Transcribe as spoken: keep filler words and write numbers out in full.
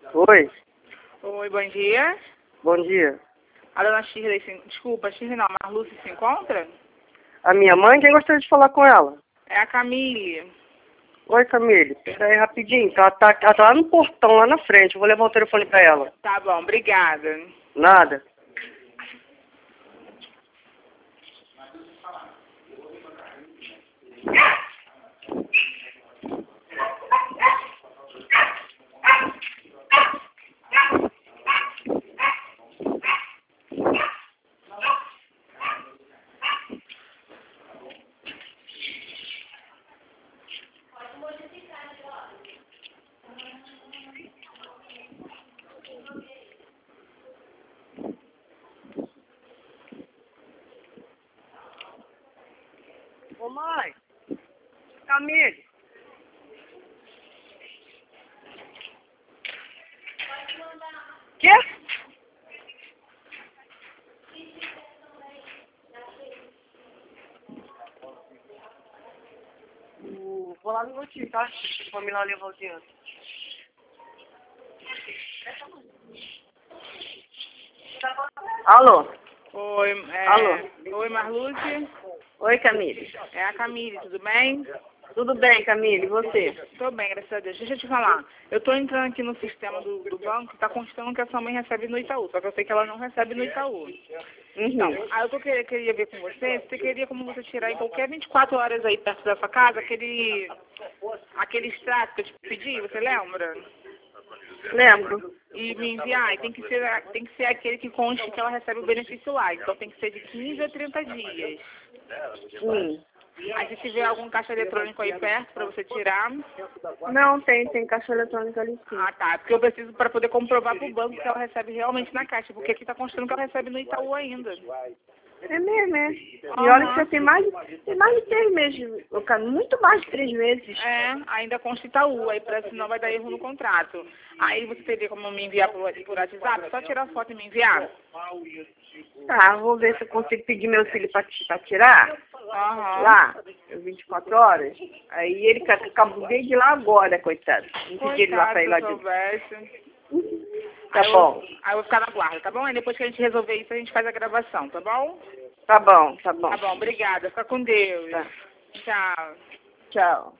Oi, Oi, bom dia. bom dia. A dona Shirley, se... desculpa, Shirley não, mas Lúcia se encontra? A minha mãe, quem gostaria de falar com ela? É a Camille. Oi, Camille, peraí rapidinho, ela tá, ela tá lá no portão, lá na frente, eu vou levar o telefone pra ela. Tá bom, obrigada. Nada. Ô mãe, Camille. Quê? Uh, vou lá no motivo, tá? Vou me lá levar o dinheiro. Alô? Oi, é... Alô? Oi, Marluce. Oi, Camille. É a Camille, tudo bem? Tudo bem, Camille, e você? Tô bem, graças a Deus. Deixa eu te falar. Eu tô entrando aqui no sistema do, do banco, tá constando que a sua mãe recebe no Itaú, só que eu sei que ela não recebe no Itaú. Então, Uhum. aí eu tô queria, queria ver com você, você queria como você tirar em qualquer vinte e quatro horas aí perto da sua casa, aquele, aquele extrato que eu te pedi, você lembra? Lembro. E me enviar, e tem que ser, tem que ser aquele que conste que ela recebe o benefício lá, então tem que ser de quinze a trinta dias. Hum. Aí se tiver algum caixa eletrônico aí perto pra você tirar. Não, tem, tem caixa eletrônica ali sim. Ah, tá. Porque eu preciso para poder comprovar pro banco que ela recebe realmente na caixa, porque aqui tá constando que ela recebe no Itaú ainda. É mesmo, é. E Aham. olha que já tem mais, tem mais de três meses, ô, Camille, muito mais de três meses. É, ainda consta Itaú, aí pra senão vai dar erro no contrato. Aí você teria como me enviar por, por WhatsApp, só tirar a foto e me enviar? Tá, vou ver se eu consigo pedir meu filho pra, pra tirar Aham. lá, vinte e quatro horas. Aí ele ca- acabou de ir lá agora, coitado. Não pedi ele lá Coitado, pra ir se lá eu de... soubesse. Tá Aí eu, bom, aí eu vou ficar na guarda, tá bom? Aí depois que a gente resolver isso, a gente faz a gravação, tá bom? tá bom, tá bom. Tá bom, obrigada. Fica com Deus. Tá. Tchau. Tchau.